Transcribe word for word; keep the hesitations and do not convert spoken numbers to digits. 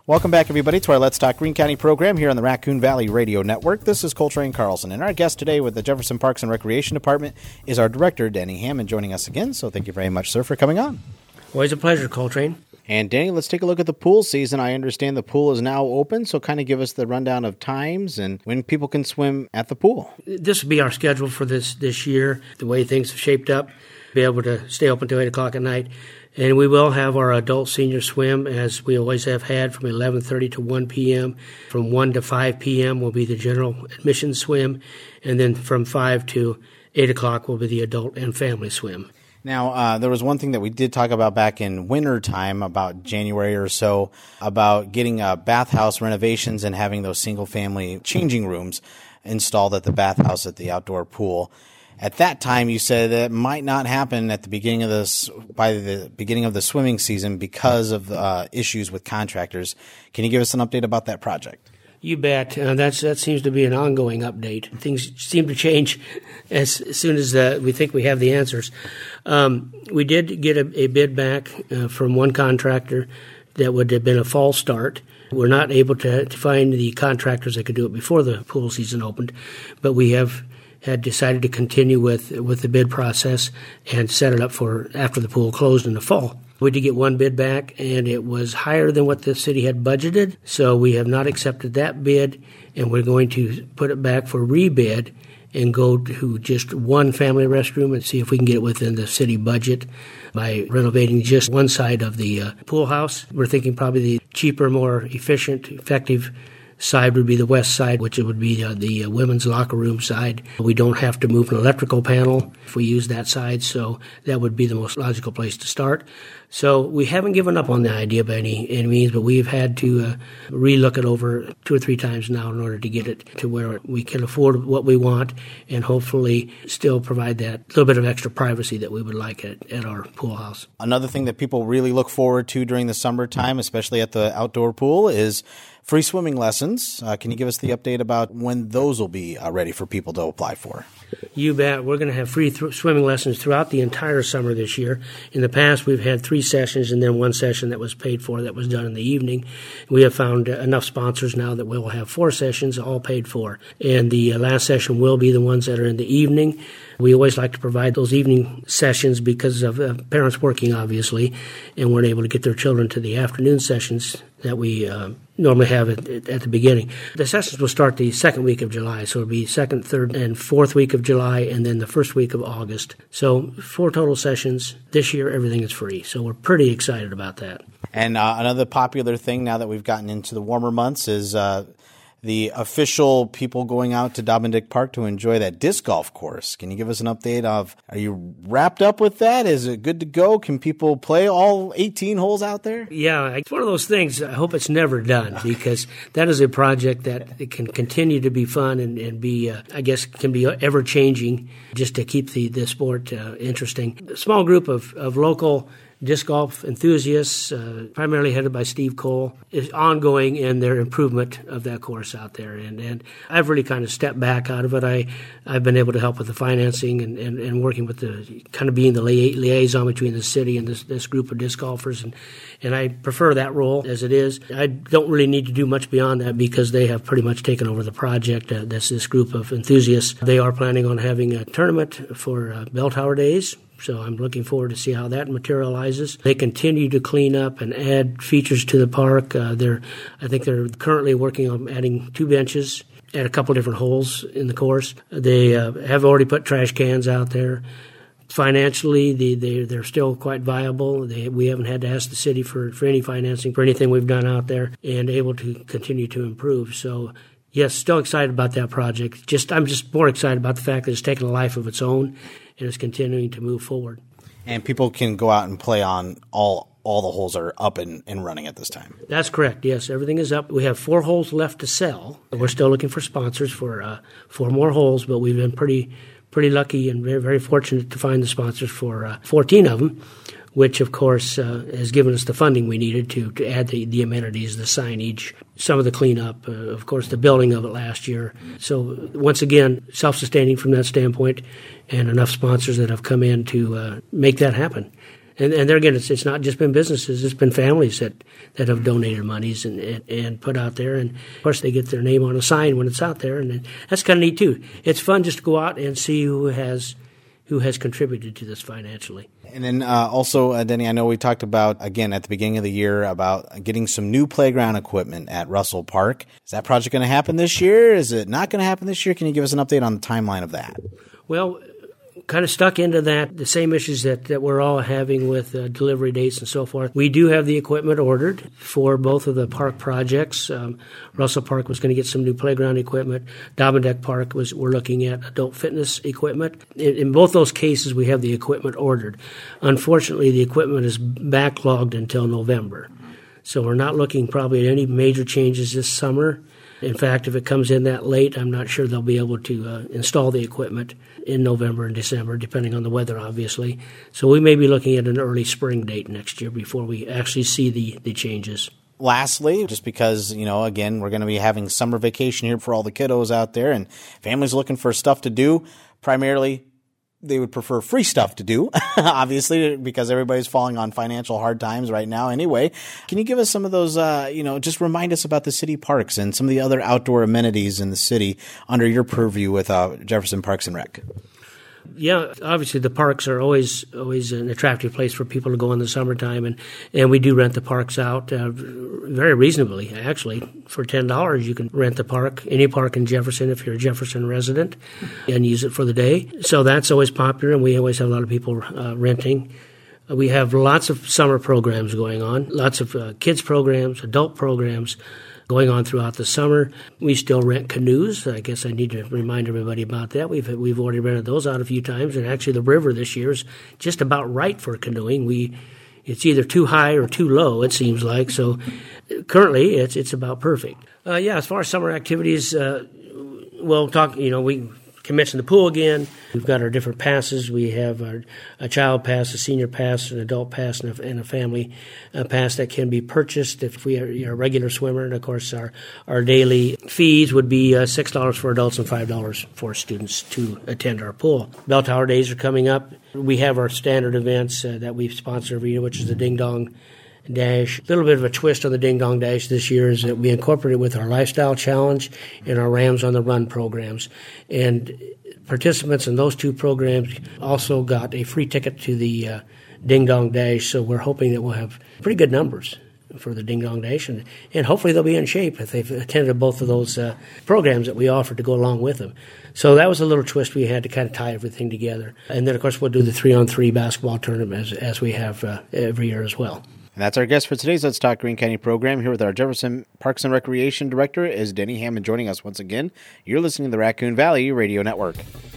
Welcome back, everybody, to our Let's Talk Greene County program here on the Raccoon Valley Radio Network. This is Coltrane Carlson, and our guest today with the Jefferson Parks and Recreation Department is our director, Danny Hammond, joining us again. So thank you very much, sir, for coming on. Always a pleasure, Coltrane. And Danny, let's take a look at the pool season. I understand the pool is now open, so kind of give us the rundown of times and when people can swim at the pool. This will be our schedule for this, this year, the way things have shaped up, be able to stay open until eight o'clock at night. And we will have our adult senior swim, as we always have had, from eleven thirty to one p.m. From one to five p.m. will be the general admission swim. And then from five to eight o'clock will be the adult and family swim. Now, uh, there was one thing that we did talk about back in winter time, about January or so, about getting uh, bathhouse renovations and having those single-family changing rooms installed at the bathhouse at the outdoor pool. At that time, you said that it might not happen at the beginning of this by the beginning of the swimming season because of uh, issues with contractors. Can you give us an update about that project? You bet. Uh, that's that seems to be an ongoing update. Things seem to change as, as soon as uh, we think we have the answers. Um, we did get a, a bid back uh, from one contractor that would have been a fall start. We're not able to, to find the contractors that could do it before the pool season opened, but we have had decided to continue with with the bid process and set it up for after the pool closed in the fall. We did get one bid back, and it was higher than what the city had budgeted, so we have not accepted that bid, and we're going to put it back for rebid and go to just one family restroom and see if we can get it within the city budget by renovating just one side of the uh, pool house. We're thinking probably the cheaper, more efficient, effective side would be the west side, which would be uh, the uh, women's locker room side. We don't have to move an electrical panel if we use that side, so that would be the most logical place to start. So we haven't given up on the idea by any, any means, but we've had to uh, re-look it over two or three times now in order to get it to where we can afford what we want and hopefully still provide that little bit of extra privacy that we would like at, at our pool house. Another thing that people really look forward to during the summertime, especially at the outdoor pool, is free swimming lessons. Uh, can you give us the update about when those will be uh, ready for people to apply for? You bet. We're going to have free th- swimming lessons throughout the entire summer this year. In the past, we've had three sessions and then one session that was paid for that was done in the evening. We have found uh, enough sponsors now that we'll have four sessions all paid for. And the uh, last session will be the ones that are in the evening. We always like to provide those evening sessions because of uh, parents working, obviously, and weren't able to get their children to the afternoon sessions that we uh, normally have at, at the beginning. The sessions will start the second week of July, so it'll be second, third, and fourth week of July, and then the first week of August. So four total sessions. This year, everything is free, so we're pretty excited about that. And uh, another popular thing now that we've gotten into the warmer months is uh, the official people going out to Dominick Park to enjoy that disc golf course. Can you give us an update of, are you wrapped up with that? Is it good to go? Can people play all eighteen holes out there? Yeah, it's one of those things. I hope it's never done because that is a project that it can continue to be fun and, and be, uh, I guess, can be ever-changing just to keep the, the sport uh, interesting. A small group of, of local disc golf enthusiasts, uh, primarily headed by Steve Cole, is ongoing in their improvement of that course out there. And, and I've really kind of stepped back out of it. I, I've been able to help with the financing and, and, and working with the, kind of being the lia- liaison between the city and this, this group of disc golfers. And, and I prefer that role as it is. I don't really need to do much beyond that because they have pretty much taken over the project. Uh, that's this group of enthusiasts. They are planning on having a tournament for uh, Bell Tower Days. So I'm looking forward to see how that materializes. They continue to clean up and add features to the park. Uh, they're, I think they're currently working on adding two benches at a couple different holes in the course. They uh, have already put trash cans out there. Financially, they, they, they're still quite viable. They, we haven't had to ask the city for, for any financing for anything we've done out there and able to continue to improve. So, yes, still excited about that project. Just I'm just more excited about the fact that it's taken a life of its own and is continuing to move forward. And people can go out and play on all all the holes are up and, and running at this time. That's correct, yes. Everything is up. We have four holes left to sell. We're still looking for sponsors for uh, four more holes, but we've been pretty pretty lucky and very, very fortunate to find the sponsors for uh, fourteen of them, which, of course, uh, has given us the funding we needed to, to add the, the amenities, the signage, some of the cleanup, uh, of course, the building of it last year. So, once again, self-sustaining from that standpoint and enough sponsors that have come in to uh, make that happen. And, and there again, it's, it's not just been businesses; it's been families that, that have donated monies and, and, and put out there. And of course, they get their name on a sign when it's out there, and that's kind of neat too. It's fun just to go out and see who has who has contributed to this financially. And then uh, also, uh, Denny, I know we talked about, again, at the beginning of the year about getting some new playground equipment at Russell Park. Is that project going to happen this year? Is it not going to happen this year? Can you give us an update on the timeline of that? Well, kind of stuck into that, the same issues that, that we're all having with uh, delivery dates and so forth. We do have the equipment ordered for both of the park projects. Um, Russell Park was going to get some new playground equipment. Daubendeck Park was we're looking at adult fitness equipment. In, in both those cases, we have the equipment ordered. Unfortunately, the equipment is backlogged until November. So we're not looking probably at any major changes this summer. In fact, if it comes in that late, I'm not sure they'll be able to uh, install the equipment in November and December, depending on the weather, obviously. So we may be looking at an early spring date next year before we actually see the, the changes. Lastly, just because, you know, again, we're going to be having summer vacation here for all the kiddos out there, and families looking for stuff to do, primarily they would prefer free stuff to do, obviously, because everybody's falling on financial hard times right now anyway. Can you give us some of those, uh, you know, just remind us about the city parks and some of the other outdoor amenities in the city under your purview with uh, Jefferson Parks and Rec? Yeah, obviously the parks are always always an attractive place for people to go in the summertime, and, and we do rent the parks out uh, very reasonably, actually. For ten dollars, you can rent the park, any park in Jefferson if you're a Jefferson resident, and use it for the day. So that's always popular, and we always have a lot of people uh, renting. We have lots of summer programs going on, lots of uh, kids programs, adult programs going on throughout the summer. We still rent canoes. I guess I need to remind everybody about that. We've we've already rented those out a few times, and actually the river this year is just about right for canoeing. We it's either too high or too low, it seems like. So currently, it's it's about perfect. Uh, yeah, as far as summer activities, uh, we'll talk. You know, we can mention the pool again. We've got our different passes. We have our, a child pass, a senior pass, an adult pass, and a, and a family uh, pass that can be purchased if we are you're a regular swimmer. And, of course, our, our daily fees would be uh, six dollars for adults and five dollars for students to attend our pool. Bell Tower Days are coming up. We have our standard events uh, that we sponsor every year, which is the Ding Dong Dash. A little bit of a twist on the Ding Dong Dash this year is that we incorporated with our Lifestyle Challenge and our Rams on the Run programs. And participants in those two programs also got a free ticket to the uh, Ding Dong Dash, so we're hoping that we'll have pretty good numbers for the Ding Dong Dash, and, and hopefully they'll be in shape if they've attended both of those uh, programs that we offered to go along with them. So that was a little twist we had to kind of tie everything together. And then, of course, we'll do the three-on-three basketball tournament as, as we have uh, every year as well. And that's our guest for today's Let's Talk Greene County program. Here with our Jefferson Parks and Recreation Director is Denny Hammond joining us once again. You're listening to the Raccoon Valley Radio Network.